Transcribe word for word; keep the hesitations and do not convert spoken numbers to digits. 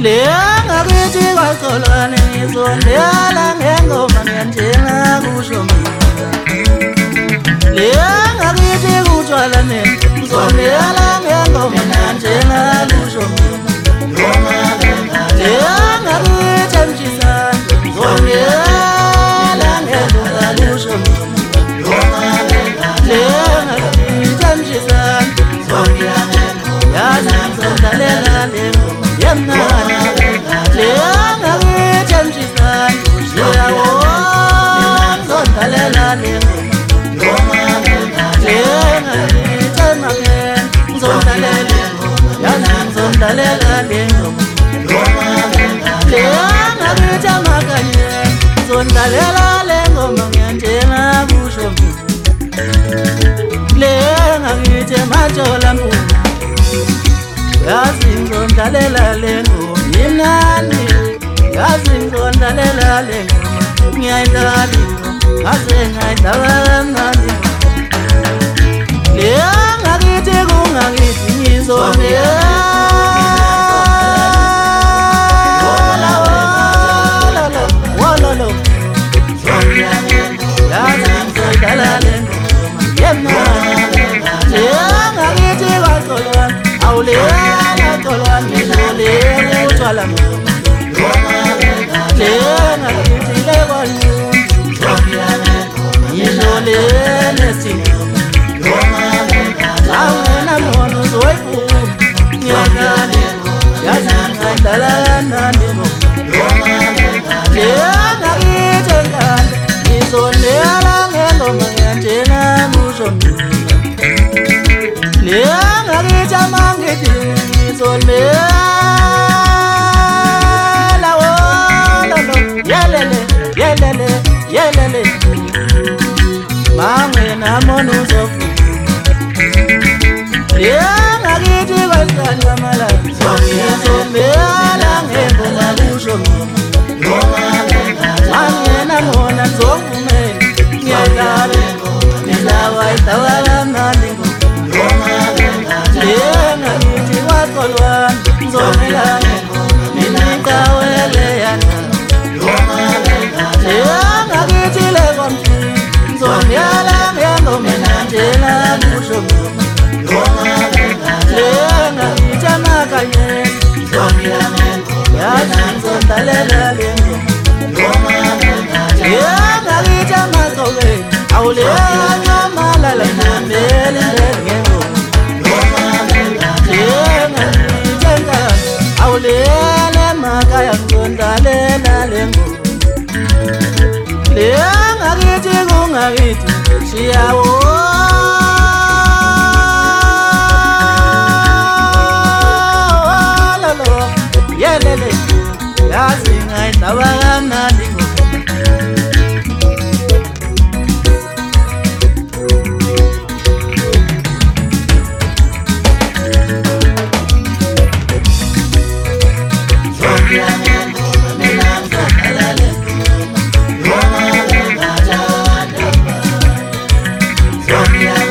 lenga kithi kwaxolwane ngizondela ngengoma ngiyandela kusho mina lenga kithi kutshwalane ngizondela ngengoma ngiyandela kusho mina lenga kithi emjisana ngizondela ngengoma kusho mina lenga kithi emjisana ngizondela yazi ngizondalela lengoma yemnana lenga kithi emjisana yawo ngizondalela lengoma lenga kithi emangeni ngizondalela yazi ngizondalela lengoma lenga kithi emakanye ngizondalela lengoma ngiyandela kusho lenga kithi emajola mpunga yazi ngizondalela lengoma yimnandi yazi ngizondalela lengoma ngiyayidlala ngaze ngayidlala mnandi lenga kithi kungakithi ngizondela yazi ngizodlala lengoma yemnandi lenga kithi kwaxolwane awulenga xolwane ngizolele utshwala lenga kithi lekwanyuni ngizolele singoma awungena mona uzoyifuna ngiyadlala yazi ngayidlala nandi lenga kithi enkanda ngizondela ngengoma ngiyandela kusho lenga kithi amangithi ngizondela wololo yelele yelele yelele mangena mona uzofuna lenga kithi kwenzani kwamalanga ngizondela ngengoma kusho mangena mona ngizovumela ngiyadlala ngizawayidlala mnandi lenga kithi kwaxolwane ngizomela nginikawele yana lenga kithi lekwamthini ngizondela ngengoma ngiyandela kusho lenga kithi emakanyeni yazi ngizondalela lengoma lenga kithi emagcokeni awulenga malala ngihambela ngengoma lenga kithi enkanda awulele emakhaya ngizondalela lengoma lenga kithi kungakithi shiyawo yelele yazi ngayidlala kamnandi yeah.